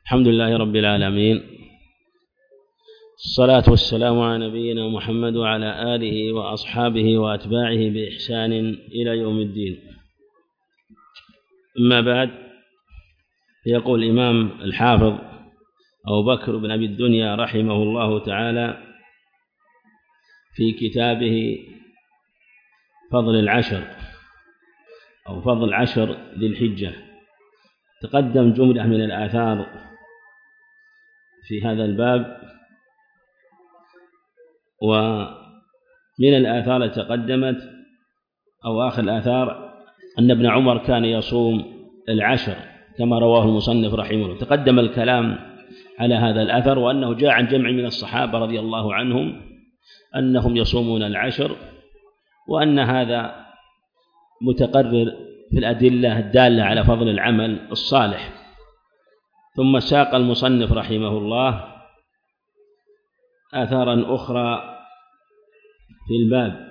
الحمد لله رب العالمين، الصلاة والسلام على نبينا محمد وعلى آله وأصحابه وأتباعه بإحسان إلى يوم الدين. أما بعد، يقول الإمام الحافظ أبو بكر بن أبي الدنيا رحمه الله تعالى في كتابه فضل العشر أو فضل عشر ذي الحجة، تقدم جملة من الآثار في هذا الباب. ومن الآثار التي تقدمت أو آخر الآثار أن ابن عمر كان يصوم العشر كما رواه المصنف رحمه الله. تقدم الكلام على هذا الأثر، وأنه جاء عن جمع من الصحابة رضي الله عنهم أنهم يصومون العشر، وأن هذا متقرر في الأدلة الدالة على فضل العمل الصالح. ثم ساق المصنف رحمه الله آثارا أخرى في الباب،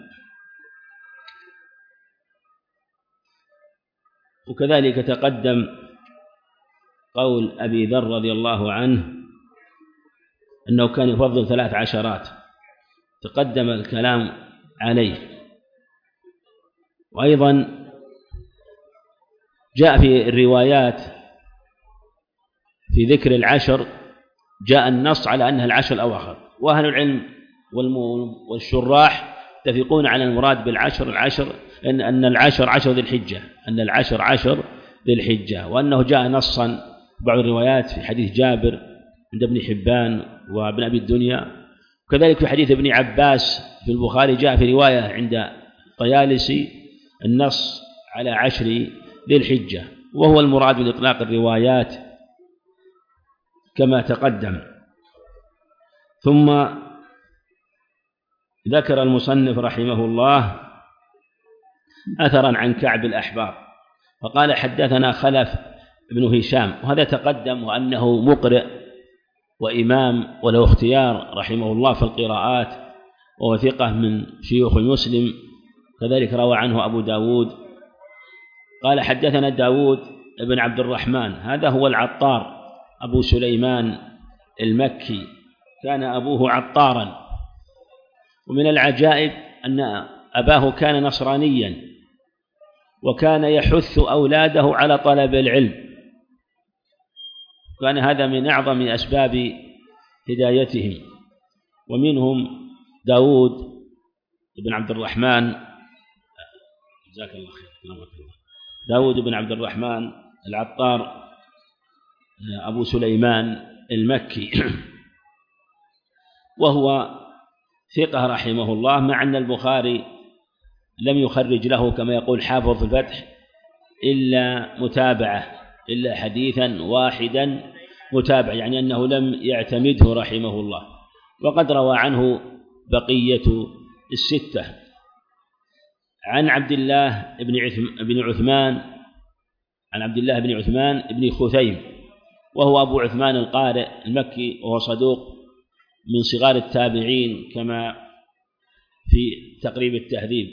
وكذلك تقدم قول أبي ذر رضي الله عنه أنه كان يفضل 13 تقدم الكلام عليه. وأيضا جاء في الروايات في ذكر العشر جاء النص على أنها العشر الأواخر، وأهل العلم والشراح يتفقون على المراد بالعشر أن العشر عشر ذي الحجة، أن العشر عشر ذي الحجة، وأنه جاء نصا بعض الروايات في حديث جابر عند ابن حبان وابن أبي الدنيا، وكذلك في حديث ابن عباس في البخاري جاء في رواية عند طيالسي النص على عشر ذي الحجة، وهو المراد من إطلاق الروايات كما تقدم. ثم ذكر المصنف رحمه الله أثرا عن كعب الأحبار، فقال حدثنا خلف بن هشام، وهذا تقدم وأنه مقرئ وإمام وله اختيار رحمه الله في القراءات، وهو ثقة من شيوخ مسلم، كذلك روى عنه أبو داود. قال حدثنا داود بن عبد الرحمن، هذا هو العطار أبو سليمان المكي، كان أبوه عطارا. ومن العجائب أن أباه كان نصرانيا، وكان يحث أولاده على طلب العلم، كان هذا من أعظم أسباب هدايتهم. ومنهم داود بن عبد الرحمن، جزاك الله خير، داود بن عبد الرحمن العطار أبو سليمان المكي، وهو ثقة رحمه الله، مع أن البخاري لم يخرج له كما يقول حافظ الفتح إلا متابعة، إلا حديثا واحدا متابع، يعني أنه لم يعتمده رحمه الله. وقد روى عنه بقية الستة عن عبد الله بن عثمان، عن عبد الله بن عثمان بن خثيم، وهو أبو عثمان القارئ المكي، وهو صدوق من صغار التابعين كما في تقريب التهذيب،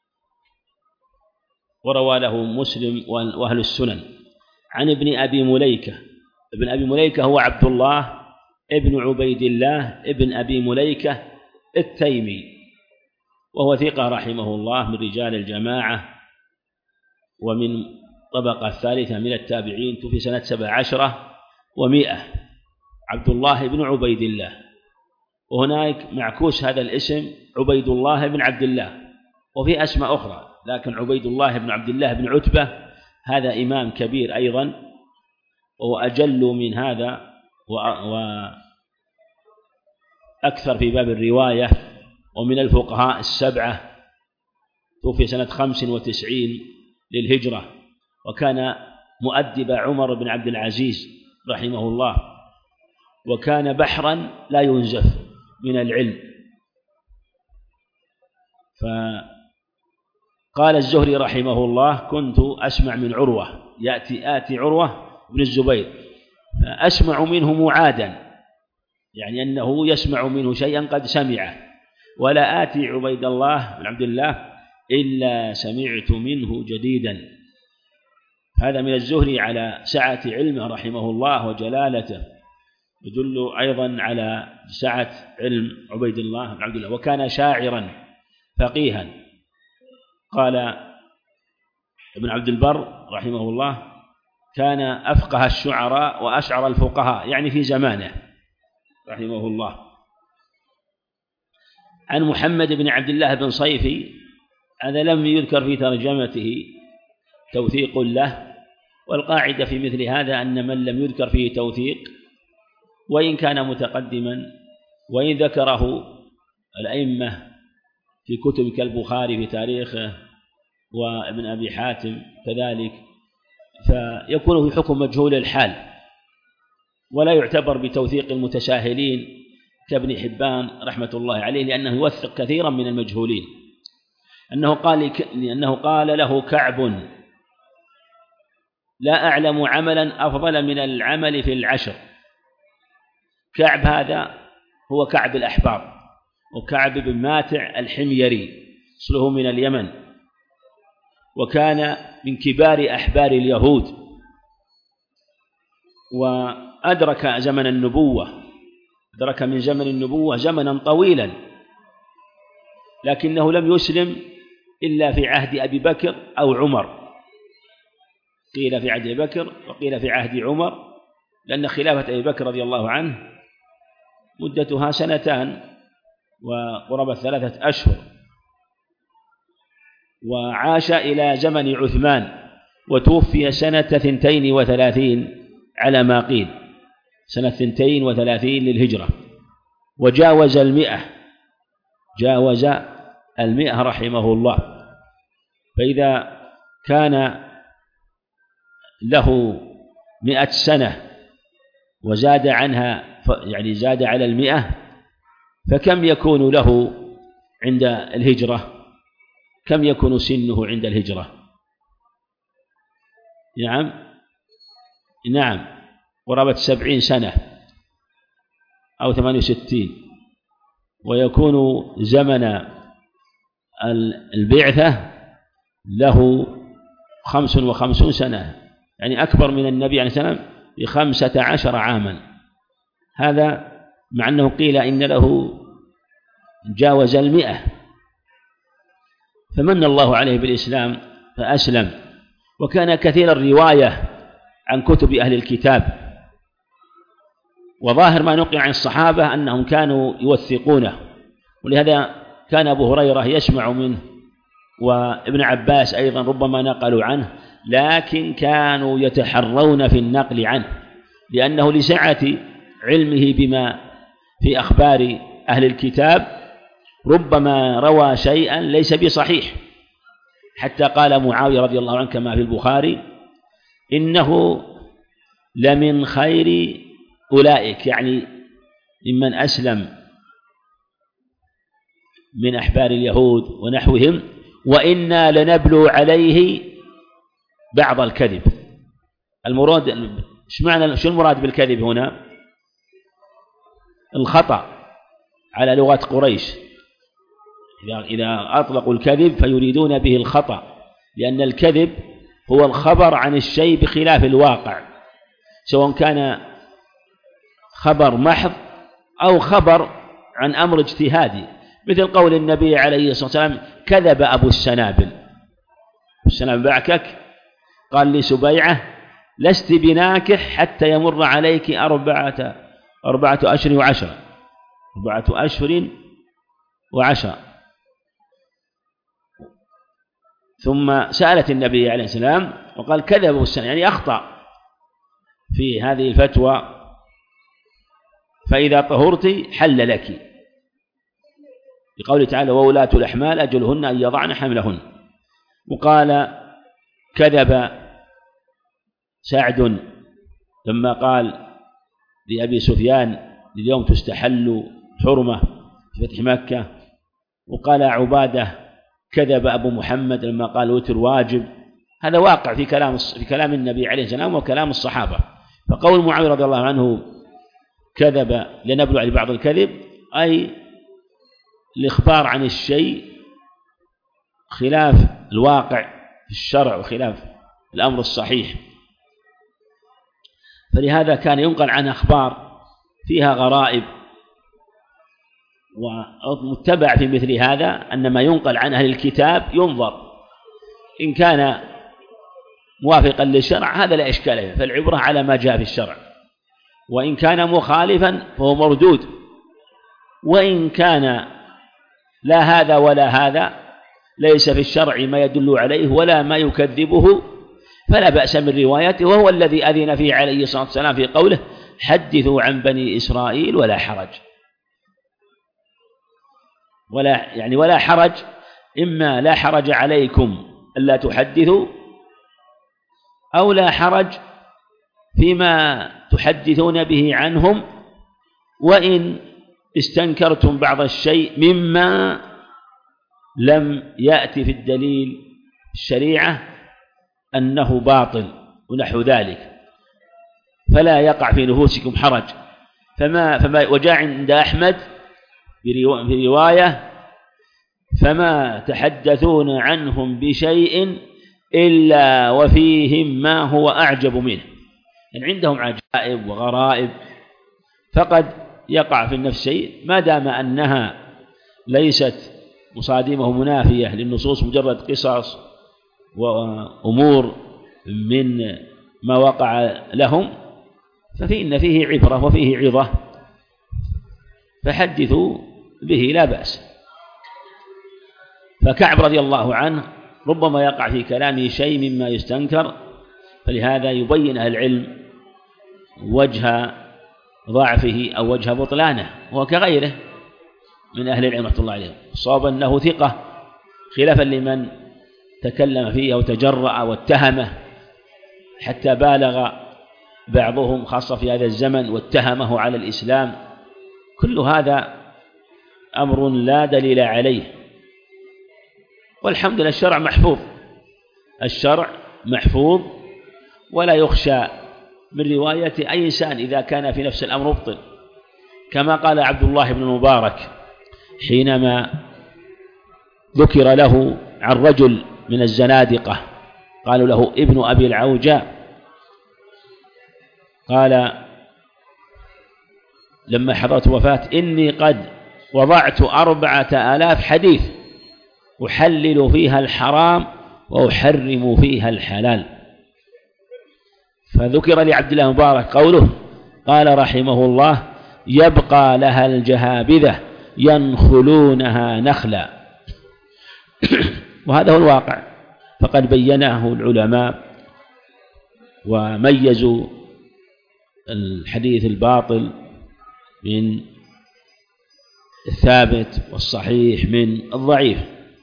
وروى له مسلم وأهل السنن. عن ابن أبي مليكة، ابن أبي مليكة هو عبد الله ابن عبيد الله ابن أبي مليكة التيمي، وهو ثقة رحمه الله من رجال الجماعة، ومن طبقة الثالثة من التابعين، توفي سنة 17 و100، عبد الله بن عبيد الله. وهناك معكوس هذا الاسم عبيد الله بن عبد الله، وفي أسماء أخرى، لكن عبيد الله بن عبد الله بن عتبة هذا إمام كبير أيضا، وهو أجل من هذا وأكثر في باب الرواية، ومن الفقهاء السبعة، توفي سنة 95 للهجرة، وكان مؤدب عمر بن عبد العزيز رحمه الله، وكان بحرا لا ينزف من العلم. فقال الزهري رحمه الله كنت أسمع من عروة، آتي عروة بن الزبير فأسمع منه معادا، يعني أنه يسمع منه شيئا قد سمعه، ولا آتي عبيد الله بن عبد الله إلا سمعت منه جديدا. هذا من الزهري على سعة علمه رحمه الله وجلالته، يدل أيضا على سعة علم عبيد الله بن عبد الله. وكان شاعرا فقيها. قال ابن عبد البر رحمه الله: كان أفقه الشعراء وأشعر الفقهاء، يعني في زمانه رحمه الله. عن محمد بن عبد الله بن صيفي، هذا لم يذكر في ترجمته توثيق له، والقاعدة في مثل هذا أن من لم يذكر فيه توثيق وإن كان متقدما، وإن ذكره الأئمة في كتب كالبخاري في تاريخه وابن أبي حاتم كذلك، فيكون في حكم مجهول الحال، ولا يعتبر بتوثيق المتساهلين كابن حبان رحمة الله عليه، لأنه يوثق كثيرا من المجهولين. لأنه قال له كعب: لا أعلم عملا أفضل من العمل في العشر. كعب هذا هو كعب الأحبار، وكعب بن ماتع الحميري، أصله من اليمن، وكان من كبار أحبار اليهود، وأدرك زمن النبوة، أدرك من زمن النبوة زمنا طويلا، لكنه لم يسلم إلا في عهد أبي بكر أو عمر، قيل في عهد أبي بكر وقيل في عهد عمر، لأن خلافة أبي بكر رضي الله عنه مدتها 2 وقرابة 3 أشهر، وعاش إلى زمن عثمان، وتوفي سنة 32 على ما قيل، سنة 32 للهجرة، وجاوز 100، جاوز 100 رحمه الله. فإذا كان له 100 سنة وزاد عنها، يعني زاد على 100، فكم يكون له عند الهجرة؟ كم يكون سنه عند الهجرة؟ نعم قرابة 70 سنة أو 68، ويكون زمن البعثة له 55 سنة، يعني أكبر من النبي عليه السلام ب15 عاما. هذا مع أنه قيل إن له جاوز 100، فمن الله عليه بالإسلام فأسلم، وكان كثير الرواية عن كتب أهل الكتاب، وظاهر ما نقل عن الصحابة أنهم كانوا يوثقونه، ولهذا كان أبو هريرة يسمع منه، وابن عباس أيضا ربما نقلوا عنه، لكن كانوا يتحرون في النقل عنه، لأنه لسعة علمه بما في أخبار أهل الكتاب ربما روى شيئا ليس بصحيح، حتى قال معاوية رضي الله عنه كما في البخاري: إنه لمن خير أولئك، يعني ممن أسلم من أحبار اليهود ونحوهم، وإنا لنبلو عليه بعض الكذب. المراد شو المراد بالكذب هنا؟ الخطأ على لغة قريش، إذا أطلقوا الكذب فيريدون به الخطأ، لأن الكذب هو الخبر عن الشيء بخلاف الواقع، سواء كان خبر محض أو خبر عن أمر اجتهادي، مثل قول النبي عليه الصلاة والسلام: كذب أبو السنابل. السنابل بعكك، قال لسبيعة: لست بناكح حتى يمر عليك 4 أشهر وعشرة، 4 أشهر وعشرة. ثم سألت النبي عليه السلام وقال: كذب أبو السنابل، يعني أخطأ في هذه الفتوى، فإذا طهرت حل لك، بقوله تعالى: وولاة الأحمال أجلهن أن يضعن حملهن. وقال: كذب سعد لما قال لأبي سفيان: اليوم تستحل حرمة في فتح مكة. وقال عبادة: كذب أبو محمد لما قال وتر واجب. هذا واقع في كلام النبي عليه السلام وكلام الصحابة. فقول معاوية رضي الله عنه: كذب لنبلو على بعض الكذب، أي الإخبار عن الشيء خلاف الواقع في الشرع وخلاف الأمر الصحيح. فلهذا كان ينقل عن أخبار فيها غرائب. ومتبع في مثل هذا أن ما ينقل عن أهل الكتاب ينظر، إن كان موافقا للشرع هذا لا إشكال فيه، فالعبرة على ما جاء في الشرع، وإن كان مخالفا فهو مردود، وإن كان لا هذا ولا هذا، ليس في الشرع ما يدل عليه ولا ما يكذبه، فلا بأس من روايته. وهو الذي أذن فيه عليه الصلاة والسلام في قوله: حدثوا عن بني إسرائيل ولا حرج. ولا حرج، إما لا حرج عليكم ألا تحدثوا، أو لا حرج فيما تحدثون به عنهم، وإن استنكرتم بعض الشيء مما لم يأتي في الدليل الشريعة أنه باطل ونحو ذلك، فلا يقع في نفوسكم حرج. وجاء عند أحمد في رواية: فما تحدثون عنهم بشيء إلا وفيهم ما هو أعجب منه. يعني عندهم عجائب وغرائب، فقد يقع في النفس شيء ما دام أنها ليست مصادمة منافية للنصوص، مجرد قصص وأمور من ما وقع لهم، فإن فيه عبرة وفيه عظة، فحدثوا به لا بأس. فكعب رضي الله عنه ربما يقع في كلامه شيء مما يستنكر، فلهذا يبين أهل العلم وجه ضعفه أو وجه بطلانه، وكغيره من أهل العلم رحمة الله عليهم. صاب أنه ثقة، خلافا لمن تكلم فيه أو تجرأ واتهمه، حتى بالغ بعضهم خاصة في هذا الزمن واتهمه على الإسلام. كل هذا أمر لا دليل عليه، والحمد لله الشرع محفوظ، الشرع محفوظ، ولا يخشى من رواية أي إنسان إذا كان في نفس الأمر مبطل، كما قال عبد الله بن المبارك حينما ذكر له عن رجل من الزنادقة قالوا له ابن أبي العوجاء، قال لما حضرت وفاة: إني قد وضعت 4000 حديث أحلل فيها الحرام وأحرم فيها الحلال. فذكر لعبد الله المبارك قوله، قال رحمه الله: يبقى لها الجهابذة ينخلونها نخلا. وهذا هو الواقع، فقد بيناه العلماء وميزوا الحديث الباطل من الثابت والصحيح من الضعيف.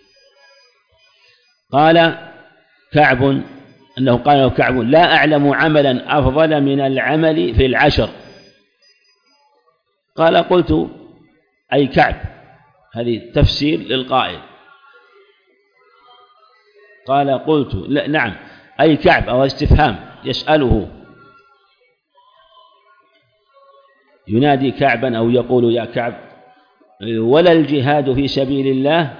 قال كعب أنه قال له كعب: لا أعلم عملا أفضل من العمل في العشر. قال: قلت أي كعب، هذه تفسير للقائل. قال: قلت لا نعم أي كعب، أو استفهام يسأله، ينادي كعبا أو يقول يا كعب: ولا الجهاد في سبيل الله؟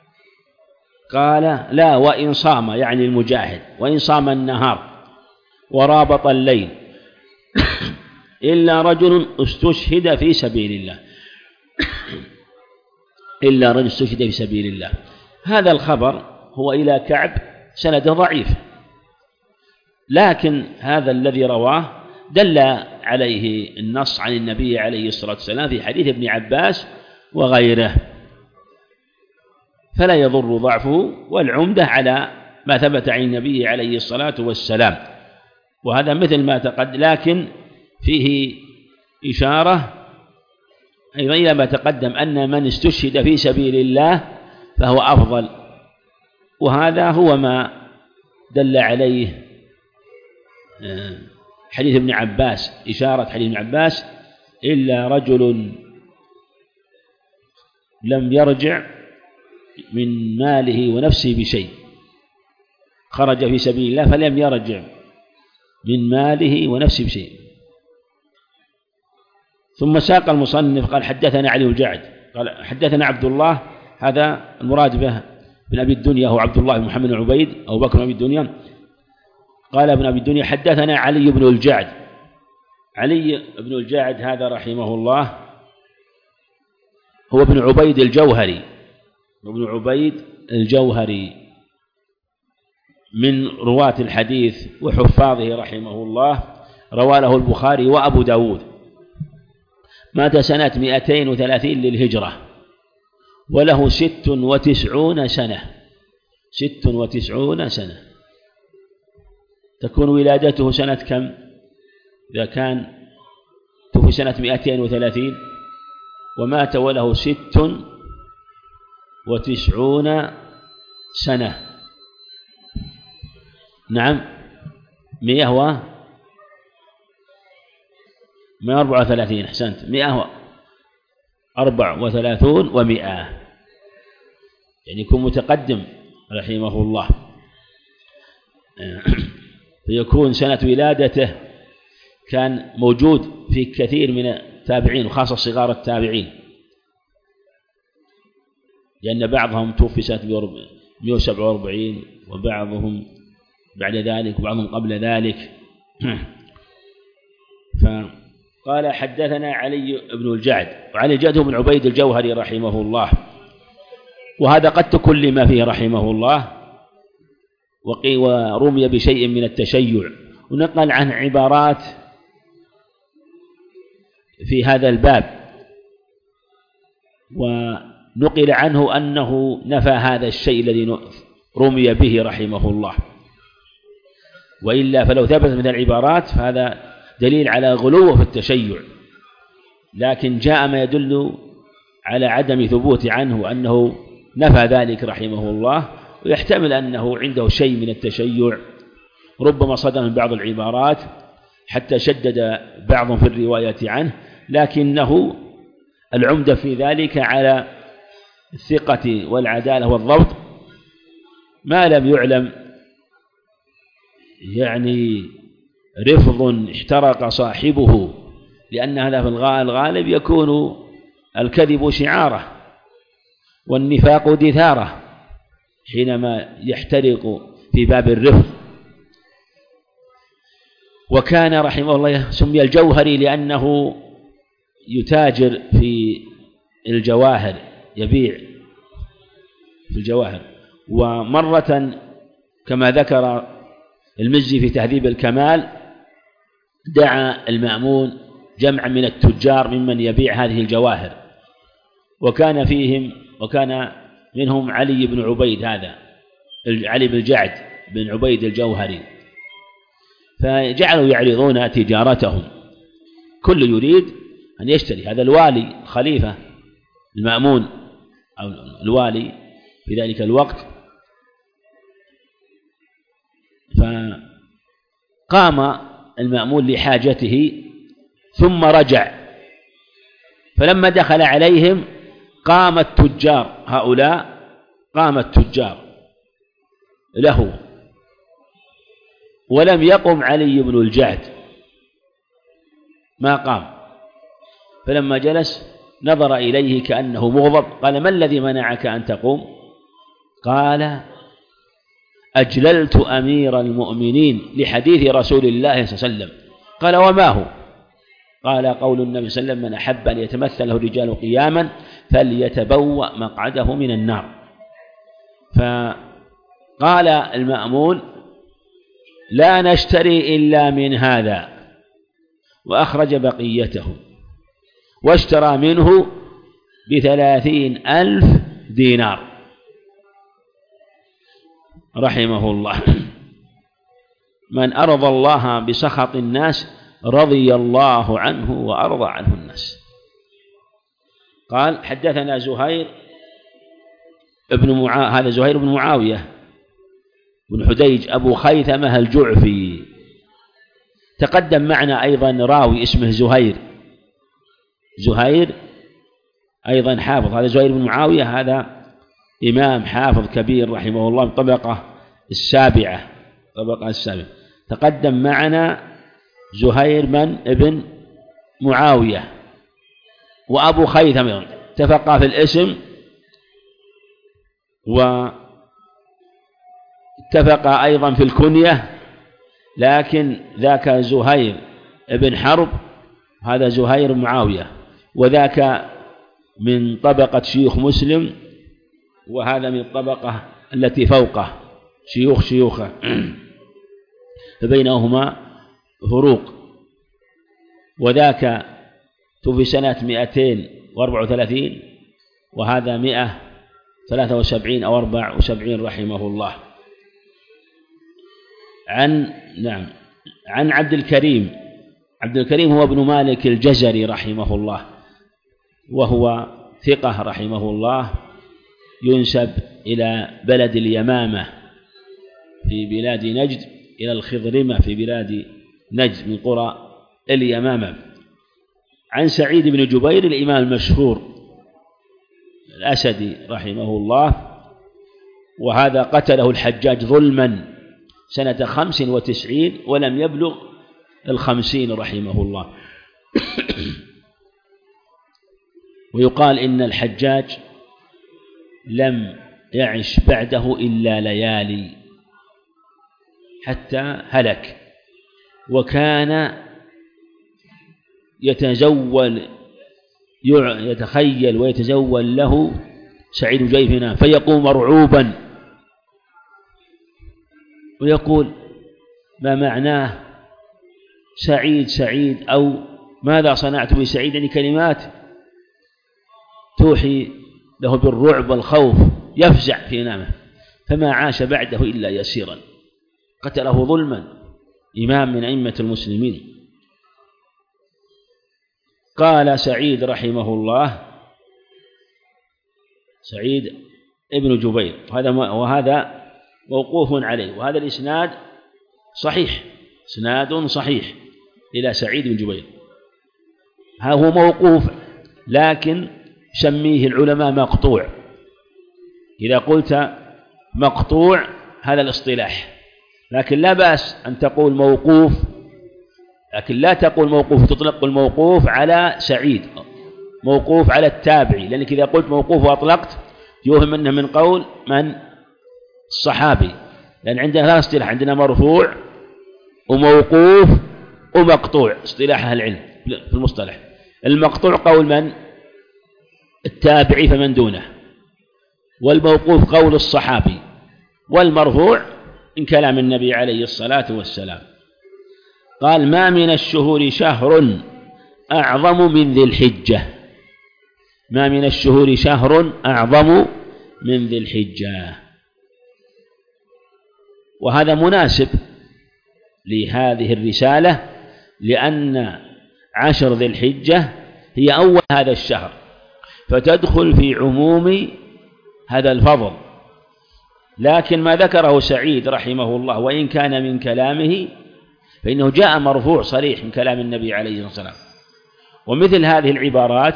قال: لا، وإن صام، يعني المجاهد، وإن صام النهار ورابط الليل إلا رجل استشهد في سبيل الله. إلا رجل استشهد في سبيل الله. هذا الخبر هو إلى كعب سند ضعيف، لكن هذا الذي رواه دل عليه النص عن النبي عليه الصلاة والسلام في حديث ابن عباس وغيره، فلا يضر ضعفه، والعمدة على ما ثبت عن النبي عليه الصلاة والسلام. وهذا مثل ما تقدم، لكن فيه إشارة أيضا إلى ما تقدم أن من استشهد في سبيل الله فهو أفضل، وهذا هو ما دل عليه حديث ابن عباس، إشارة حديث ابن عباس: إلا رجل لم يرجع من ماله ونفسه بشيء، خرج في سبيل الله فلم يرجع من ماله ونفسه بشيء. ثم ساق المصنف قال: حدثنا علي الجعد قال حدثنا عبد الله، هذا المراد به بن أبي الدنيا هو عبد الله بن محمد بن عبيد أو بكر بن أبي الدنيا. قال ابن أبي الدنيا: حدثنا علي بن الجعد علي بن الجعد هذا رحمه الله هو ابن عبيد الجوهري، ابن عبيد الجوهري من رواة الحديث وحفاظه رحمه الله، روى له البخاري وأبو داود. مات سنة 230 للهجرة، وله 96 سنة، 96 سنة. تكون ولادته سنة كم؟ إذا كان توفي سنة 230 ومات وله 96 سنة، نعم 134. أحسنت، 134 و100، يعني يكون متقدم رحمه الله. فيكون سنة ولادته كان موجود في كثير من التابعين وخاصة صغار التابعين، لأن بعضهم توفي سنة 147 وبعضهم بعد ذلك وبعضهم قبل ذلك. فقال حدثنا علي بن الجعد، وعلي الجعد بن عبيد الجوهري رحمه الله، وهذا قد تكلم فيه رحمه الله ورمي بشيء من التشيع، ونقل عن عبارات في هذا الباب، ونقل عنه أنه نفى هذا الشيء الذي رمي به رحمه الله، وإلا فلو ثبت من العبارات فهذا دليل على غلوه في التشيع، لكن جاء ما يدل على عدم ثبوت عنه وأنه نفى ذلك رحمه الله، ويحتمل أنه عنده شيء من التشيع، ربما صدر من بعض العبارات حتى شدد بعضهم في الرواية عنه، لكنه العمدة في ذلك على الثقة والعدالة والضبط، ما لم يعلم يعني رفض احترق صاحبه، لأن هذا في الغالب يكون الكذب شعاره والنفاق دثاره حينما يحترق في باب الرفض. وكان رحمه الله سمي الجوهري لأنه يتاجر في الجواهر، يبيع في الجواهر. ومرة كما ذكر المزي في تهذيب الكمال دعا المأمون جمعا من التجار ممن يبيع هذه الجواهر، وكان منهم علي بن عبيد، هذا علي بن الجعد بن عبيد الجوهري، فجعلوا يعرضون تجارتهم، كل يريد أن يشتري. هذا الوالي خليفة المأمون أو الوالي في ذلك الوقت، فقام المأمون لحاجته ثم رجع، فلما دخل عليهم قام التجار، هؤلاء قام التجار له، ولم يقم علي بن الجعد، ما قام. فلما جلس نظر إليه كأنه مغضب، قال: ما الذي منعك أن تقوم؟ قال: أجللت أمير المؤمنين لحديث رسول الله صلى الله عليه وسلم. قال: وما هو؟ قال: قول النبي صلى الله عليه وسلم: من أحب أن يتمثل له الرجال قياما فليتبوأ مقعده من النار. فقال المأمون: لا نشتري إلا من هذا، وأخرج بقيته، واشترى منه ب30,000 دينار رحمه الله. من أرضى الله بسخط الناس رضي الله عنه وأرضى عنه الناس. قال: حدثنا زهير هذا زهير بن معاوية بن حديج أبو خيثمة الجعفي، تقدم معنا أيضا راوي اسمه زهير أيضا حافظ. هذا زهير بن معاوية هذا إمام حافظ كبير رحمه الله، الطبقة السابعة. تقدم معنا زهير ابن معاوية وأبو خيثمة، اتفقا في الاسم واتفقا أيضا في الكنية، لكن ذاك زهير بن حرب، هذا زهير معاوية، وذاك من طبقة شيوخ مسلم، وهذا من الطبقة التي فوقه شيوخه، فبينهما فروق. وذاك توفي سنة 234 وهذا 173 أو 74 رحمه الله. عن عبد الكريم هو ابن مالك الجزري رحمه الله، وهو ثقة رحمه الله، ينسب إلى بلد اليمامة في بلاد نجد، إلى الخضرمة في بلاد نجد من قرى اليمامة. عن سعيد بن جبير الإمام المشهور الأسدي رحمه الله، وهذا قتله الحجاج ظلما سنة 95 ولم يبلغ 50 رحمه الله. ويقال إن الحجاج لم يعش بعده إلا ليالي حتى هلك، وكان يتخيل ويتزول له سعيد جيفنا فيقوم مرعوبا ويقول: ما معناه سعيد أو ماذا صنعت بسعيد؟ يعني كلمات توحي له بالرعب والخوف، يفزع في نامه، فما عاش بعده إلا يسيرا، قتله ظلما، إمام من أئمة المسلمين. قال سعيد رحمه الله، سعيد ابن جبير، وهذا موقوف عليه، وهذا الإسناد صحيح، إسناد صحيح إلى سعيد بن جبير. ها هو موقوف، لكن سميه العلماء مقطوع. إذا قلت مقطوع هذا الاصطلاح، لكن لا بأس أن تقول موقوف، لكن لا تقول موقوف تطلق الموقوف على سعيد، موقوف على التابعي، لأنك إذا قلت موقوف وأطلقت يوهم أنه من قول من؟ الصحابي، لأن عندنا ثلاث اصطلاح، عندنا مرفوع وموقوف ومقطوع، اصطلاح أهل العلم في المصطلح. المقطوع قول من؟ التابعي فمن دونه، والموقوف قول الصحابي، والمرفوع من كلام النبي عليه الصلاة والسلام. قال: ما من الشهور شهر أعظم من ذي الحجة، ما من الشهور شهر أعظم من ذي الحجة. وهذا مناسب لهذه الرسالة، لأن 10 ذي الحجة هي أول هذا الشهر، فتدخل في عموم هذا الفضل. لكن ما ذكره سعيد رحمه الله وإن كان من كلامه فإنه جاء مرفوع صريح من كلام النبي عليه الصلاة والسلام. ومثل هذه العبارات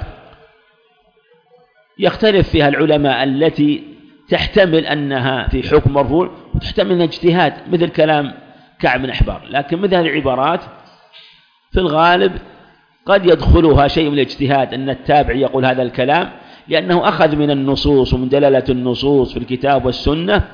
يختلف فيها العلماء، التي تحتمل أنها في حكم مرفوع وتحتمل اجتهاد، مثل كلام كعب بن أحبار. لكن مثل هذه العبارات في الغالب قد يدخلها شيء من الاجتهاد، أن التابعي يقول هذا الكلام لأنه أخذ من النصوص ومن دلالة النصوص في الكتاب والسنة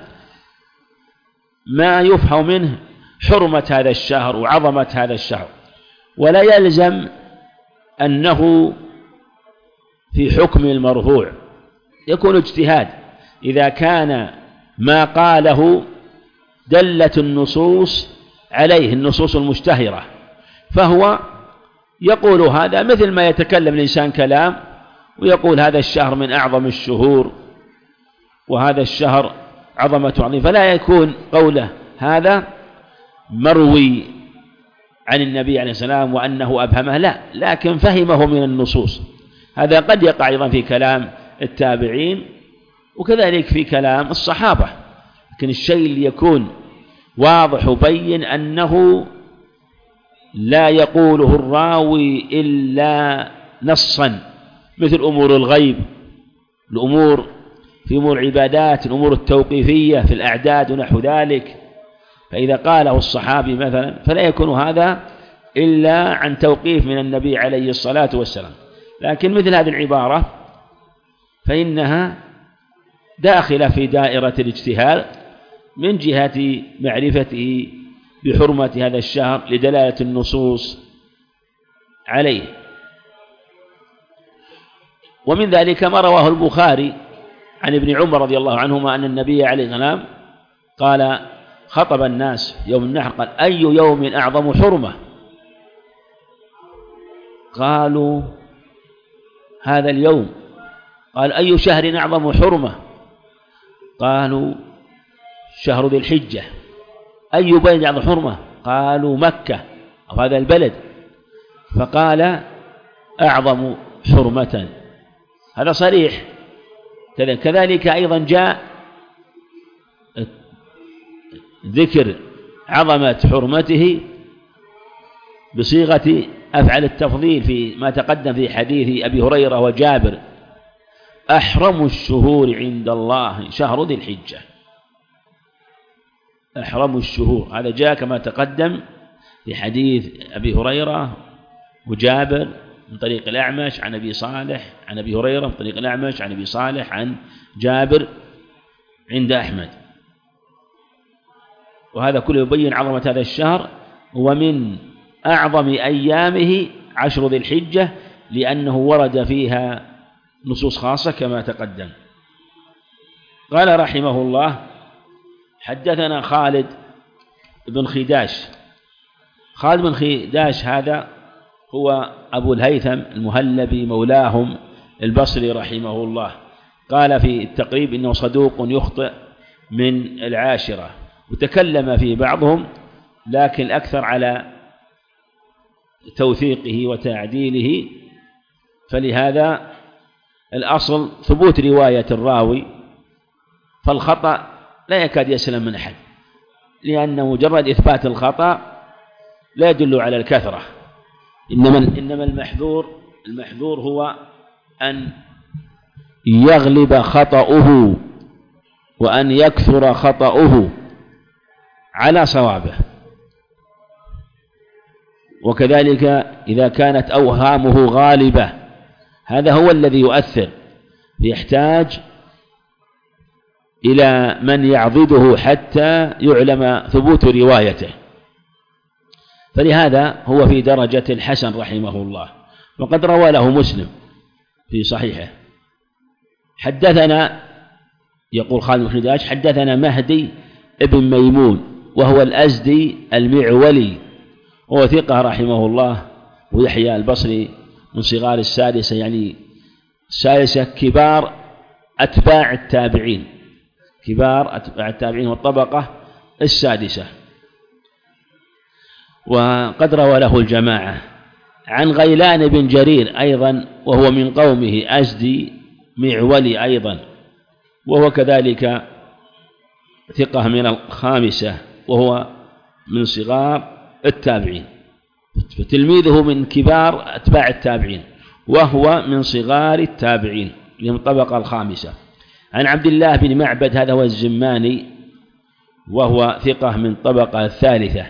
ما يفهم منه حرمة هذا الشهر وعظمة هذا الشهر، ولا يلزم أنه في حكم المرفوع، يكون اجتهاد. إذا كان ما قاله دلت النصوص عليه، النصوص المشتهرة، فهو يقول هذا، مثل ما يتكلم الإنسان كلام ويقول هذا الشهر من أعظم الشهور وهذا الشهر عظمة عظيم، فلا يكون قوله هذا مروي عن النبي عليه السلام وأنه أبهمه، لا، لكن فهمه من النصوص. هذا قد يقع أيضا في كلام التابعين وكذلك في كلام الصحابة، لكن الشيء اللي يكون واضح وبين أنه لا يقوله الراوي إلا نصا، مثل أمور الغيب، الأمور في أمور العبادات، الأمور التوقيفية في الأعداد ونحو ذلك، فإذا قاله الصحابي مثلا فلا يكون هذا إلا عن توقيف من النبي عليه الصلاة والسلام. لكن مثل هذه العبارة فإنها داخلة في دائرة الاجتهاد من جهة معرفته بحرمة هذا الشهر لدلالة النصوص عليه. ومن ذلك ما رواه البخاري عن ابن عمر رضي الله عنهما أن النبي عليه السلام قال خطب الناس يوم النحر قال: أي يوم أعظم حرمة؟ قالوا: هذا اليوم. قال: أي شهر أعظم حرمة؟ قالوا: شهر ذي الحجة. أي بلد أعظم حرمة؟ قالوا: مكة أو هذا البلد. فقال: أعظم حرمة. هذا صريح. كذلك أيضا جاء ذكر عظمة حرمته بصيغة أفعل التفضيل في ما تقدم في حديث أبي هريرة وجابر: أحرم الشهور عند الله شهر ذي الحجة. أحرم الشهور، هذا جاء كما تقدم في حديث أبي هريرة وجابر من طريق الأعمش عن أبي صالح عن أبي هريرة من طريق الأعمش عن أبي صالح عن جابر عند أحمد. وهذا كله يبين عظمة هذا الشهر. ومن أعظم أيامه 10 ذي الحجة، لأنه ورد فيها نصوص خاصة كما تقدم. قال رحمه الله: حدثنا خالد بن خداش. خالد بن خداش هذا هو أبو الهيثم المهلبي مولاهم البصري رحمه الله. قال في التقريب إنه صدوق يخطئ من 10، وتكلم في بعضهم، لكن الأكثر على توثيقه وتعديله. فلهذا الأصل ثبوت رواية الراوي، فالخطأ لا يكاد يسلم من أحد، لأن مجرد إثبات الخطأ لا يدل على الكثرة. إنما المحذور هو أن يغلب خطأه وأن يكثر خطأه على صوابه. وكذلك إذا كانت أوهامه غالبة، هذا هو الذي يؤثر، يحتاج إلى من يعضده حتى يعلم ثبوت روايته. فلهذا هو في درجة الحسن رحمه الله. وقد روى له مسلم في صحيحه. حدثنا، يقول خالد بن خداش: حدثنا مهدي ابن ميمون وهو الأزدي المعولي، وهو ثقة رحمه الله. ويحيى البصري من صغار السادسة، يعني السادسة كبار أتباع التابعين، كبار أتباع التابعين والطبقة السادسة. وقد روى له الجماعة. عن غيلان بن جرير أيضا، وهو من قومه أزدي معولي أيضا، وهو كذلك ثقة من الخامسة، وهو من صغار التابعين، فتلميذه من كبار أتباع التابعين، وهو من صغار التابعين من الطبقة الخامسة. عن عبد الله بن معبد، هذا هو الزماني، وهو ثقة من الطبقة الثالثة،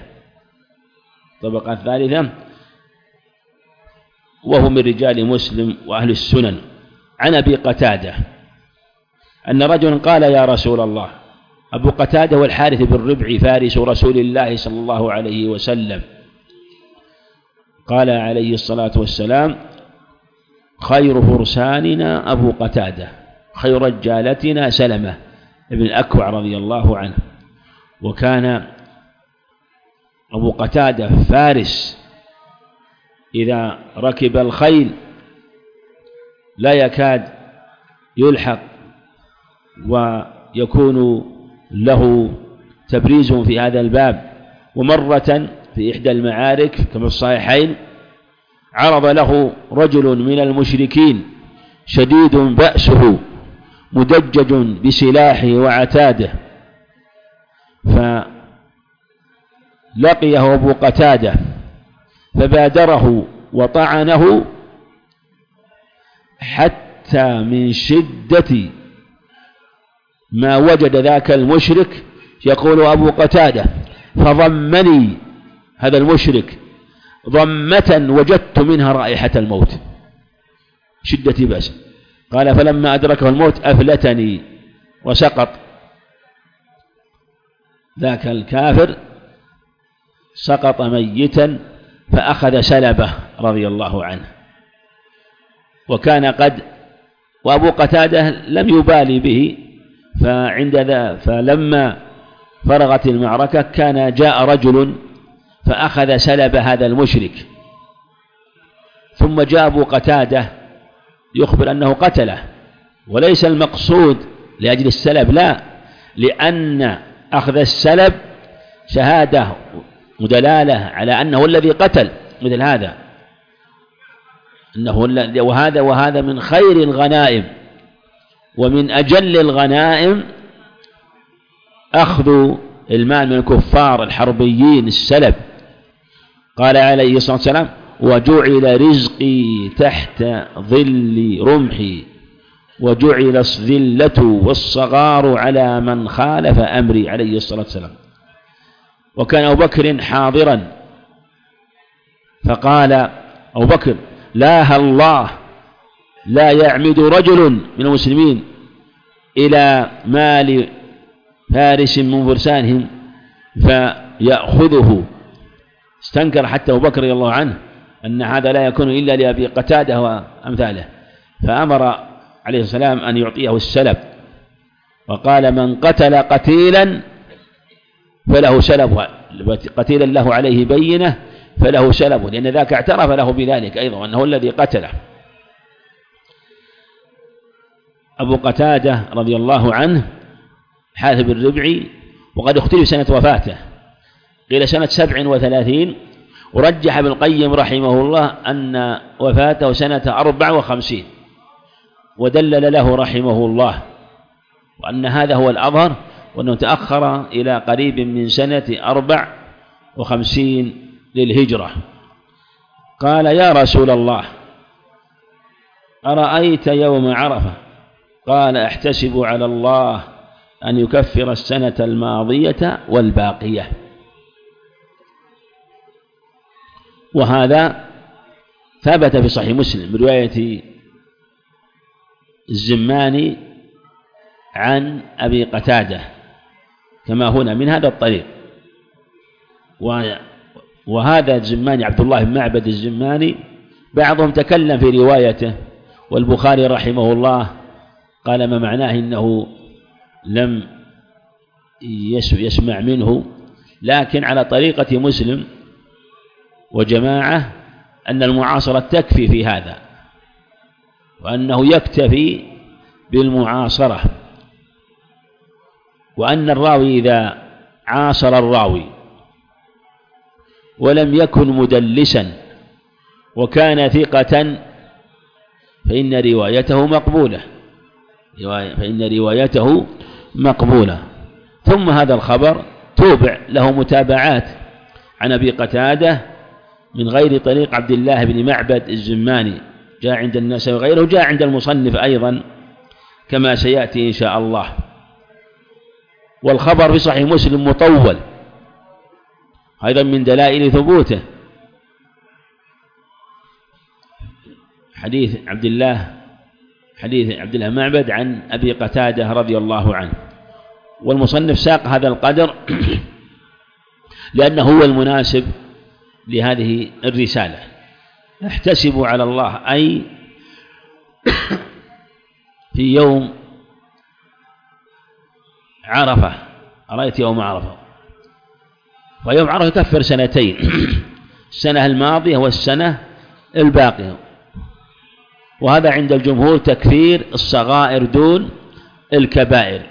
وهو من رجال مسلم وأهل السنن. عن أبي قتادة أن رجلا قال: يا رسول الله. أبو قتادة والحارث بن ربعي فارس رسول الله صلى الله عليه وسلم. قال عليه الصلاة والسلام: خير فرساننا أبو قتادة، خير رجالتنا سلمة ابن الأكوع رضي الله عنه. وكان أبو قتادة فارس، إذا ركب الخيل لا يكاد يلحق، ويكون له تبريز في هذا الباب. ومرة في إحدى المعارك كما في الصحيحين عرض له رجل من المشركين شديد بأسه مدجج بسلاحه وعتاده، فلقيه أبو قتادة فبادره وطعنه حتى من شدة ما وجد ذاك المشرك، يقول أبو قتادة: فضمني هذا المشرك ضمة وجدت منها رائحة الموت، شدة بأس. قال: فلما أدركه الموت أفلتني وسقط. ذاك الكافر سقط ميتا، فأخذ سلبه رضي الله عنه. وكان وأبو قتادة لم يبالي به، فلما فرغت المعركة جاء رجل فأخذ سلب هذا المشرك، ثم جاء أبو قتادة يخبر أنه قتله، وليس المقصود لأجل السلب، لا، لأن أخذ السلب شهادة ودلالة على أنه الذي قتل، مثل هذا أنه وهذا من خير الغنائم ومن أجل الغنائم أخذ المال من الكفار الحربيين السلب. قال عليه الصلاة والسلام: وجعل رزقي تحت ظل رمحي وجعل الذلة والصغار على من خالف أمري، عليه الصلاة والسلام. وكان أبو بكر حاضرا، فقال أبو بكر: لا الله لا يعمد رجل من المسلمين إلى مال فارس من فرسانهم فيأخذه. استنكر حتى أبو بكر رضي الله عنه أن هذا لا يكون إلا لأبي قتادة وأمثاله، فأمر عليه السلام أن يعطيه السلب، وقال: من قتل قتيلا فله سلبها، قتيلا له عليه بينة فله سلبه، لأن ذاك اعترف له بذلك أيضا أنه الذي قتله. أبو قتادة رضي الله عنه حارث بن ربعي، وقد اختلف سنة وفاته، قيل سنة 37، ورجح ابن القيم رحمه الله أن وفاته سنة 54، ودلل له رحمه الله وأن هذا هو الأظهر، وأنه تأخر إلى قريب من سنة 54 للهجرة. قال: يا رسول الله أرأيت يوم عرفة؟ قال: أحتسب على الله أن يكفر السنة الماضية والباقية. وهذا ثبت في صحيح مسلم برواية الزماني عن أبي قتادة كما هنا من هذا الطريق. وهذا الزماني عبد الله بن معبد الزماني بعضهم تكلم في روايته، والبخاري رحمه الله قال ما معناه إنه لم يسمع منه، لكن على طريقة مسلم وجماعة أن المعاصرة تكفي في هذا، وأنه يكتفي بالمعاصرة، وأن الراوي إذا عاصر الراوي ولم يكن مدلسا وكان ثقة فإن روايته مقبولة. ثم هذا الخبر توبع له متابعات عن أبي قتادة من غير طريق عبد الله بن معبد الزماني، جاء عند الناس وغيره، جاء عند المصنف أيضا كما سيأتي إن شاء الله. والخبر في صحيح مسلم مطول أيضا من دلائل ثبوته، حديث عبد الله معبد عن أبي قتادة رضي الله عنه. والمصنف ساق هذا القدر لأنه هو المناسب لهذه الرسالة. احتسب على الله أي في يوم عرفة، أرأيت يوم عرفة، ويوم عرفة يكفر سنتين، السنة الماضية والسنة الباقية. وهذا عند الجمهور تكفير الصغائر دون الكبائر،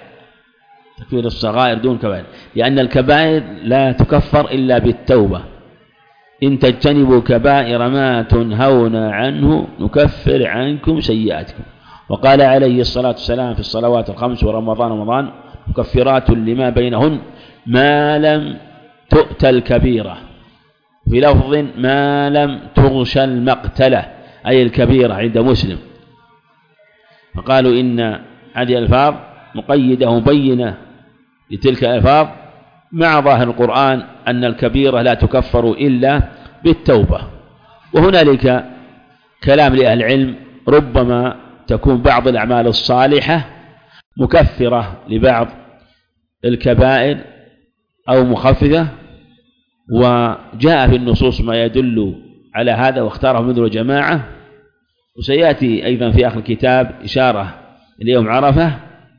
لأن الكبائر لا تكفر إلا بالتوبة. إن تجتنبوا كبائر ما تنهون عنه نكفر عنكم سيئاتكم. وقال عليه الصلاة والسلام في الصلوات الخمس ورمضان مكفرات لما بينهن ما لم تؤت الكبيرة، في لفظ ما لم تغش المقتلة، أي الكبيرة عند مسلم. فقالوا إن هذه الألفاظ مقيدة مبينة لتلك الألفاظ مع ظاهر القرآن أن الكبيرة لا تكفر إلا بالتوبة. وهنالك كلام لأهل العلم، ربما تكون بعض الأعمال الصالحة مكفرة لبعض الكبائر أو مخففة، وجاء في النصوص ما يدل على هذا واختاره منذ جماعة، وسيأتي أيضا في آخر الكتاب إشارة ليوم عرفة،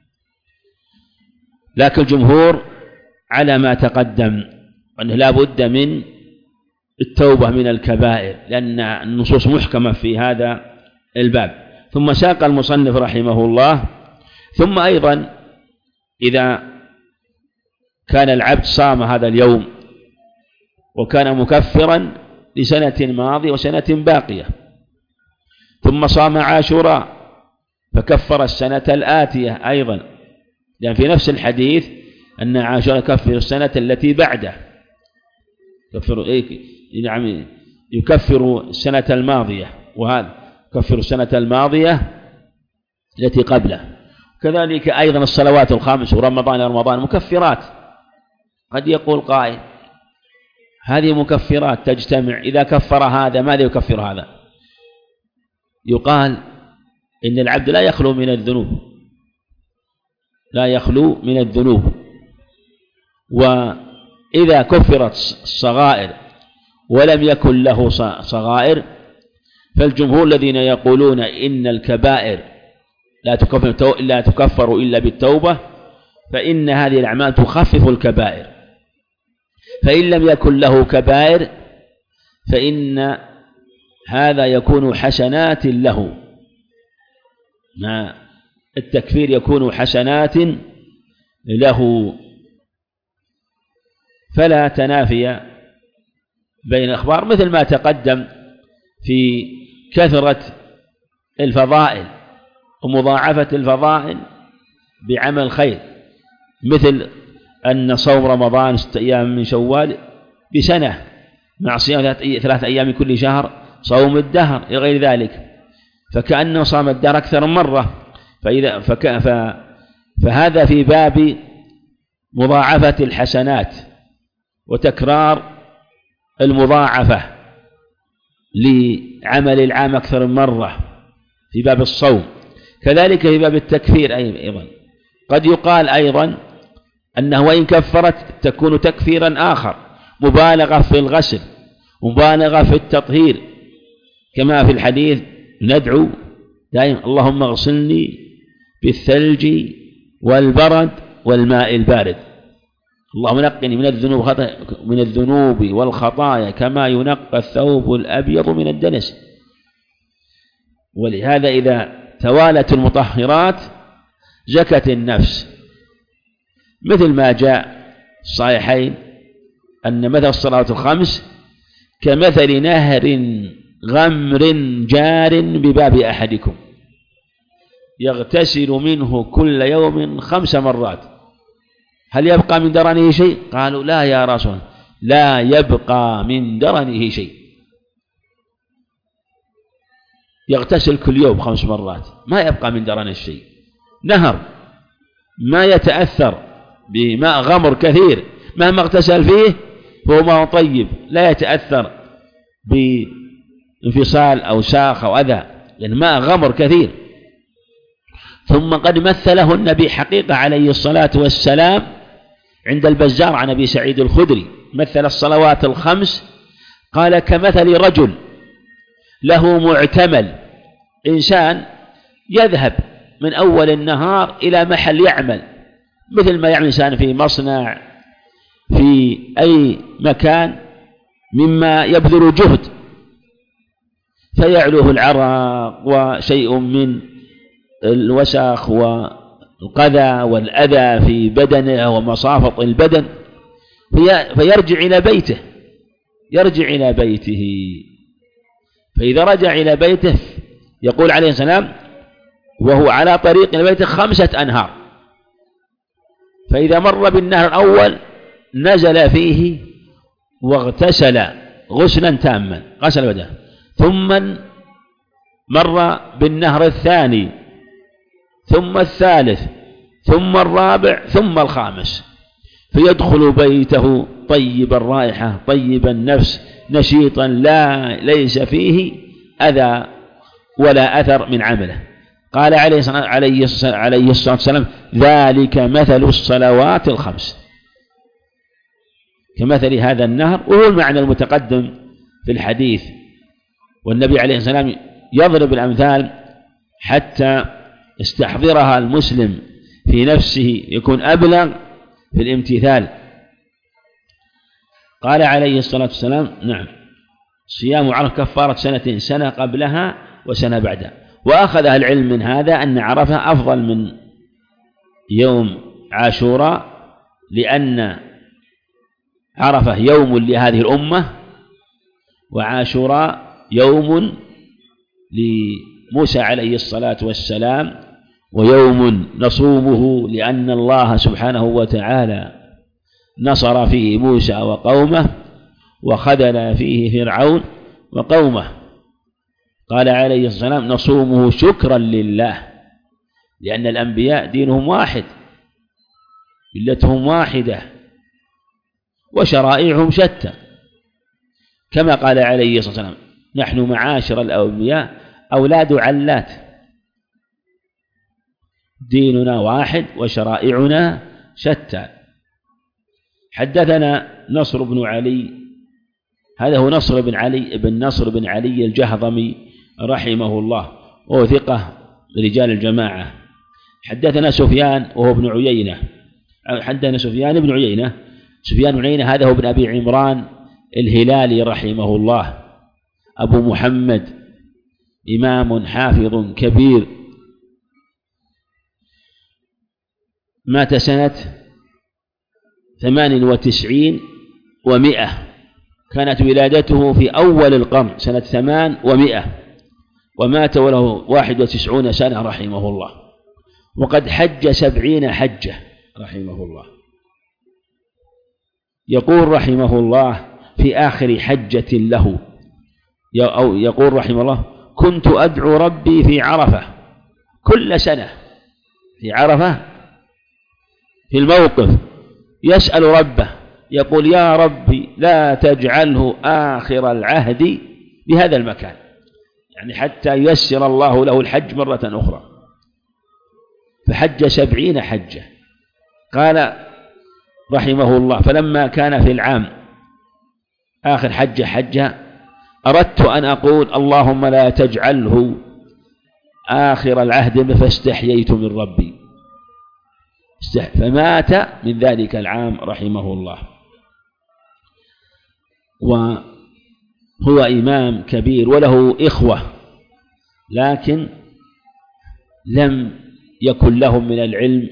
لكن الجمهور على ما تقدم أنه لا بد من التوبة من الكبائر، لأن النصوص محكمة في هذا الباب. ثم ساق المصنف رحمه الله: ثم أيضا إذا كان العبد صام هذا اليوم وكان مكفرا لسنة ماضية وسنة باقية، ثم صام عاشوراء فكفر السنة الآتية أيضا، لأن في نفس الحديث أن عاشوراء يكفر السنة التي بعده، يكفر السنة الماضية، وهذا يكفر السنة الماضية التي قبله. كذلك أيضا الصلوات الخمس ورمضان رمضان مكفرات. قد يقول قائل: هذه مكفرات تجتمع، إذا كفر هذا ماذا يكفر هذا؟ يقال إن العبد لا يخلو من الذنوب، لا يخلو من الذنوب، وإذا كفرت الصغائر ولم يكن له صغائر، فالجمهور الذين يقولون إن الكبائر لا تكفر إلا بالتوبة، فإن هذه الأعمال تخفف الكبائر، فإن لم يكن له كبائر فإن هذا يكون حسنات له، التكفير يكون حسنات له، فلا تنافي بين الأخبار، مثل ما تقدم في كثرة الفضائل ومضاعفة الفضائل بعمل خير، مثل أن صوم رمضان 6 أيام من شوال بسنة، مع صيام 3 أيام من كل شهر صوم الدهر غير ذلك، فكأنه صام الدهر أكثر من مرة. فهذا في باب مضاعفة الحسنات وتكرار المضاعفة لعمل العام أكثر من مرة في باب الصوم. كذلك في باب التكفير أيضا قد يقال أيضا أنه وإن كفرت تكون تكفيرا آخر، مبالغة في الغسل، مبالغة في التطهير، كما في الحديث ندعو دائما: اللهم اغسلني بالثلج والبرد والماء البارد، اللهم نقني من الذنوب والخطايا كما ينقى الثوب الأبيض من الدنس. ولهذا إذا توالت المطهرات زكت النفس، مثل ما جاء الصحيحين أن مثل الصلوات الخمس كمثل نهر غمر جار بباب أحدكم يغتسل منه كل يوم 5 مرات، هل يبقى من درنه شيء؟ قالوا: لا يا رسول الله، لا يبقى من درنه شيء. يغتسل كل يوم 5 مرات، ما يبقى من درنه شيء. نهر ما يتأثر بماء غمر كثير، مهما اغتسل فيه فهو ماء طيب لا يتأثر بانفصال أو شاخ أو أذى، لأن ماء غمر كثير. ثم قد مثله النبي حقيقة عليه الصلاة والسلام عند البزار عن أبي سعيد الخدري، مثل الصلوات الخمس قال كمثل رجل له معتمل، إنسان يذهب من أول النهار إلى محل يعمل، مثل ما يعمل إنسان في مصنع في أي مكان مما يبذل جهد، فيعلوه العرق وشيء من الوسخ والقذى والأذى في بدنه ومصافط البدن، فيرجع إلى بيته. فإذا رجع إلى بيته يقول عليه السلام وهو على طريق إلى بيته 5 أنهار، فإذا مر بالنهر الأول نزل فيه واغتسل غسلا تاما، غسل بدنه، ثم مر بالنهر الثاني، ثم الثالث، ثم الرابع، ثم الخامس، فيدخل بيته طيب الرائحة طيب النفس نشيطا ليس فيه أذى ولا أثر من عمله. قال عليه الصلاة والسلام: ذلك مثل الصلوات الخمس. كمثل هذا النهر، وهو المعنى المتقدم في الحديث. والنبي عليه الصلاة والسلام يضرب الأمثال حتى يستحضرها المسلم في نفسه، يكون أبلغ في الامتثال. قال عليه الصلاة والسلام: نعم، صيام عرفة كفارة سنة، سنة قبلها وسنة بعدها. وأخذ أهل العلم من هذا أن عرفة أفضل من يوم عاشوراء، لأن عرفة يوم لهذه الأمة، وعاشوراء يوم لموسى عليه الصلاة والسلام، ويوم نصومه لأن الله سبحانه وتعالى نصر فيه موسى وقومه، وخذل فيه فرعون وقومه. قال عليه الصلاة والسلام: نصومه شكرا لله، لأن الأنبياء دينهم واحد، ملتهم واحدة، وشرائعهم شتى، كما قال عليه الصلاة والسلام: نحن معاشر الأنبياء أولاد علات، ديننا واحد وشرائعنا شتى. حدثنا نصر بن علي، هذا هو نصر بن علي الجهضمي رحمه الله، وهو ثقة رجال الجماعة. حدثنا سفيان وهو ابن عيينة، حدثنا سفيان بن عيينة هذا هو ابن أبي عمران الهلالي رحمه الله، أبو محمد، إمام حافظ كبير، مات سنة 98 و100، كانت ولادته في أول القرن سنة 800، ومات وله 91 سنة رحمه الله، وقد حج 70 حجة رحمه الله. يقول رحمه الله في آخر حجة له، أو يقول رحمه الله: كنت أدعو ربي في عرفة كل سنة، في عرفة في الموقف يسأل ربه، يقول: يا ربي لا تجعله آخر العهد بهذا المكان، يعني حتى ييسر الله له الحج مرة أخرى. فحج 70 حجة. قال رحمه الله: فلما كان في العام آخر حجة أردت أن أقول: اللهم لا تجعله آخر العهد، فاستحييت من ربي، فمات من ذلك العام رحمه الله. وهو إمام كبير وله إخوة، لكن لم يكن لهم من العلم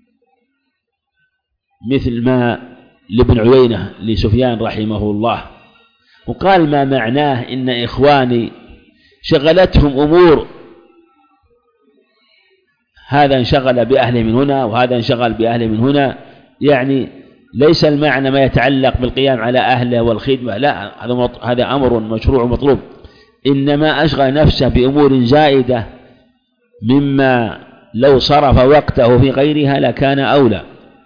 مثل ما لابن عيينة لسفيان رحمه الله. وقال: ما معناه إن إخواني شغلتهم أمور، هذا انشغل بأهله من هنا وهذا انشغل بأهله من هنا، يعني ليس المعنى ما يتعلق بالقيام على أهله والخدمة، لا، هذا أمر مشروع ومطلوب، إنما أشغل نفسه بأمور زائدة مما لو صرف وقته في غيرها لكان أولى.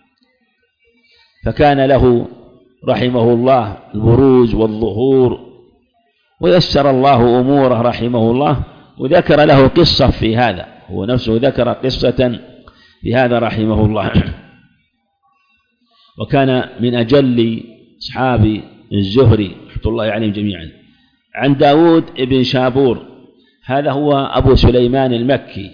فكان له رحمه الله البروز والظهور، ويسر الله أموره رحمه الله. وذكر له قصة في هذا، هو نفسه ذكر قصة في هذا رحمه الله. وكان من أجل أصحاب الزهري رحمة الله عليهم جميعا. عن داود بن شابور، هذا هو أبو سليمان المكي،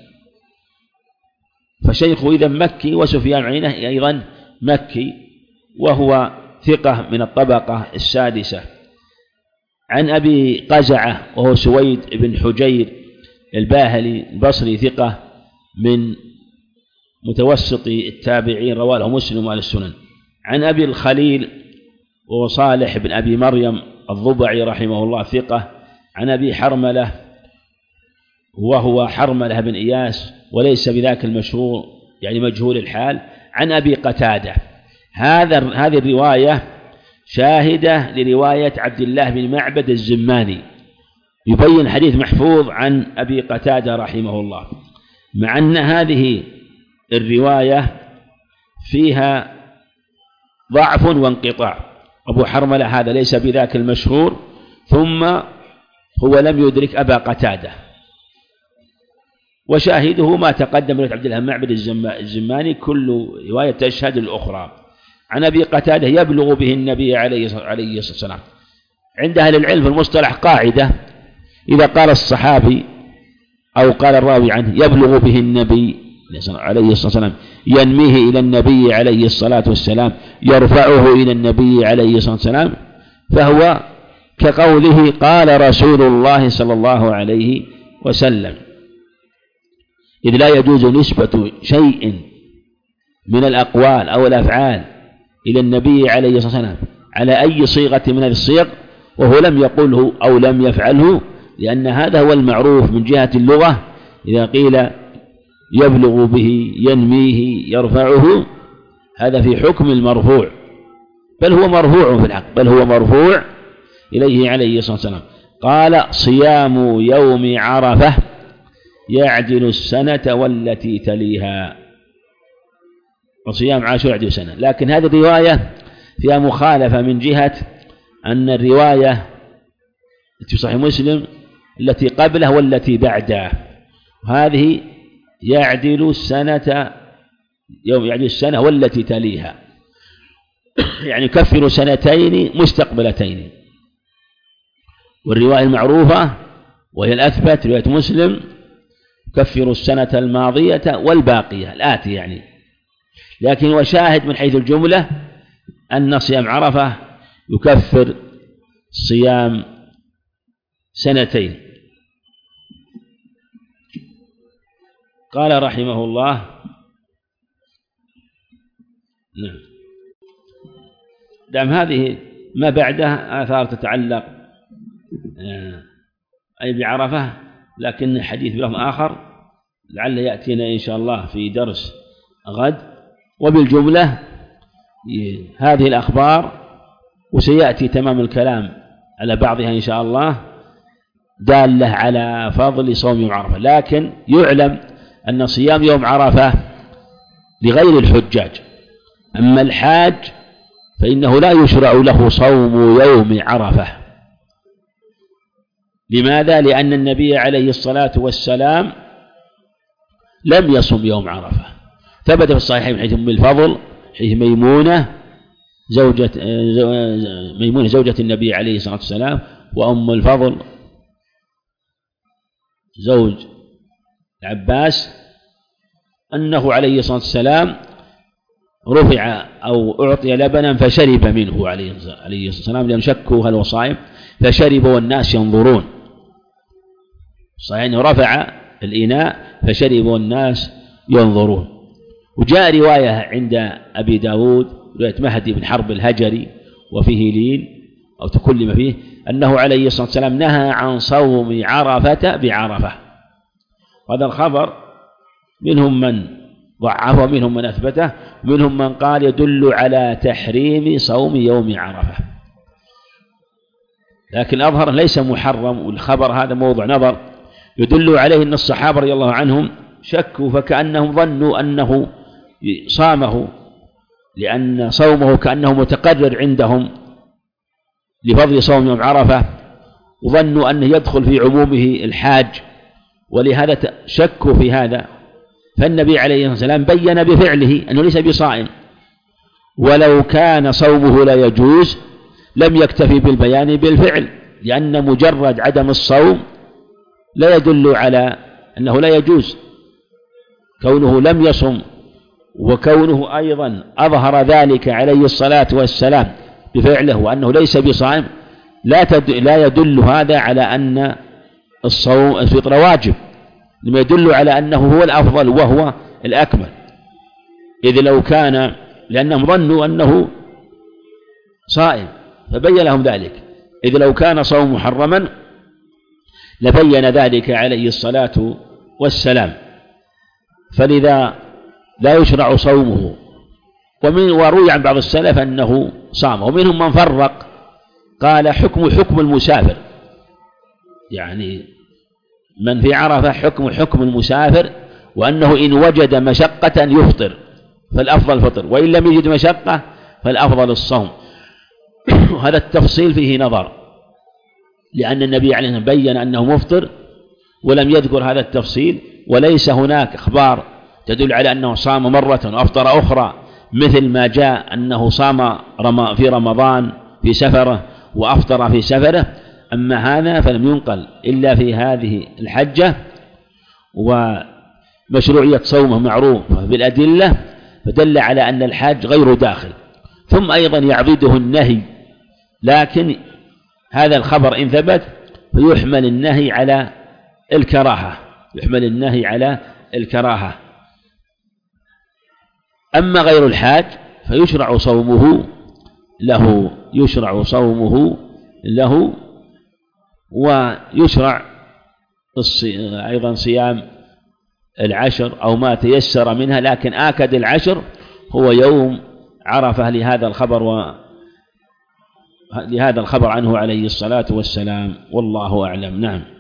فشيخه إذا مكي، وسفيان عينه أيضا مكي، وهو ثقة من الطبقة السادسة. عن أبي قزعة وهو سويد بن حجير الباهلي البصري، ثقة من متوسط التابعين، رواه له مسلم وأهل السنن. عن أبي الخليل وهو صالح بن أبي مريم الضبعي رحمه الله، ثقة. عن أبي حرملة وهو حرملة بن إياس، وليس بذاك المشهور، يعني مجهول الحال. عن أبي قتادة. هذه الرواية شاهدة لرواية عبد الله بن معبد الزماني، يبين حديث محفوظ عن أبي قتادة رحمه الله، مع أن هذه الرواية فيها ضعف وانقطاع. أبو حرملة هذا ليس بذاك المشهور، ثم هو لم يدرك أبا قتادة. وشاهده ما تقدم من عبد الله بن معبد الزماني، كل رواية تشهد الأخرى. عن أبي قتادة يبلغ به النبي عليه الصلاة والسلام. عند أهل العلم في المصطلح قاعدة: إذا قال الصحابي أو قال الراوي عنه يبلغ به النبي عليه الصلاة والسلام، ينميه إلى النبي عليه الصلاة والسلام، يرفعه إلى النبي عليه الصلاة والسلام، فهو كقوله قال رسول الله صلى الله عليه وسلم، إذ لا يجوز نسبة شيء من الأقوال أو الأفعال إلى النبي عليه الصلاة والسلام على أي صيغة من هذه الصيغ وهو لم يقله أو لم يفعله، لأن هذا هو المعروف من جهة اللغة. إذا قيل يبلغ به، ينميه، يرفعه، هذا في حكم المرفوع، بل هو مرفوع في الحق، بل هو مرفوع إليه عليه الصلاة والسلام. قال: صيام يوم عرفة يعدل السنة والتي تليها. وصيام عاشوراء يعدل السنة. لكن هذه الرواية فيها مخالفة من جهة أن الرواية في صحيح مسلم التي قبله والتي بعده، هذه يعدل السنة يوم يعدل السنة والتي تليها، يعني يكفر سنتين مستقبلتين. والرواية المعروفة وهي الأثبت رواية مسلم يكفر السنة الماضية والباقية الآتية يعني. لكن هو شاهد من حيث الجملة أن صيام عرفة يكفر صيام سنتين. قال رحمه الله: نعم. دام هذه ما بعدها آثار تتعلق أي بعرفة، لكن حديث بلفظ آخر لعل يأتينا إن شاء الله في درس غد. وبالجملة هذه الأخبار، وسيأتي تمام الكلام على بعضها إن شاء الله، دالة على فضل صوم يوم عرفة. لكن يعلم أن صيام يوم عرفة لغير الحجاج، أما الحاج فإنه لا يشرع له صوم يوم عرفة. لماذا؟ لأن النبي عليه الصلاة والسلام لم يصم يوم عرفة. ثبت في الصحيحين من حديث أم الفضل، حديث ميمونة زوجة النبي عليه الصلاة والسلام، وأم الفضل زوج العباس، أنه عليه الصلاة والسلام رفع أو أعطي لبنا فشرب منه عليه الصلاة والسلام، لأن شكوا هل هو صائم، فشرب والناس ينظرون. صحيح أنه رفع الإناء فشرب والناس ينظرون. وجاء رواية عند أبي داود رواية مهدي بن حرب الهجري وفيه لين أو تكلم فيه أنه عليه الصلاة والسلام نهى عن صوم عرفة بعرفة. هذا الخبر منهم من ضعفه ومنهم من أثبته، ومنهم من قال يدل على تحريم صوم يوم عرفة، لكن الأظهر ليس محرم. والخبر هذا موضع نظر يدل عليه أن الصحابة رضي الله عنهم شكوا، فكأنهم ظنوا أنه صامه، لأن صومه كأنه متقرر عندهم لفضل صوم يوم عرفة، وظنوا أنه يدخل في عمومه الحاج، ولهذا شكوا في هذا. فالنبي عليه الصلاة والسلام بين بفعله أنه ليس بصائم، ولو كان صومه لا يجوز لم يكتفي بالبيان بالفعل، لأن مجرد عدم الصوم لا يدل على أنه لا يجوز. كونه لم يصم وكونه أيضا أظهر ذلك عليه الصلاة والسلام بفعله وأنه ليس بصائم لا يدل هذا على أن الصوم الفطر واجب، لما يدل على أنه هو الأفضل وهو الأكمل. إذ لو كان، لأنهم ظنوا أنه صائم فبين لهم ذلك، إذ لو كان صوم محرما لبين ذلك عليه الصلاة والسلام. فلذا لا يشرع صومه. وروي عن بعض السلف أنه صام، ومنهم من فرق قال حكم المسافر، يعني من في عرفة حكم المسافر، وأنه إن وجد مشقة يفطر فالأفضل فطر، وإن لم يجد مشقة فالأفضل الصوم. هذا التفصيل فيه نظر، لأن النبي عليه الصلاة والسلام بين أنه مفطر ولم يذكر هذا التفصيل، وليس هناك أخبار تدل على أنه صام مرة وأفطر أخرى، مثل ما جاء أنه صام في رمضان في سفره وأفطر في سفره. أما هذا فلم ينقل إلا في هذه الحجة، ومشروعية صومه معروفة بالأدلة، فدل على أن الحاج غير داخل. ثم أيضا يعضده النهي، لكن هذا الخبر إن ثبت فيحمل النهي على الكراهة، يحمل النهي على الكراهة. أما غير الحاج فيشرع صومه له، يشرع صومه له، ويشرع أيضا صيام العشر أو ما تيسر منها، لكن آكد العشر هو يوم عرفة لهذا الخبر عنه عليه الصلاة والسلام، والله أعلم. نعم.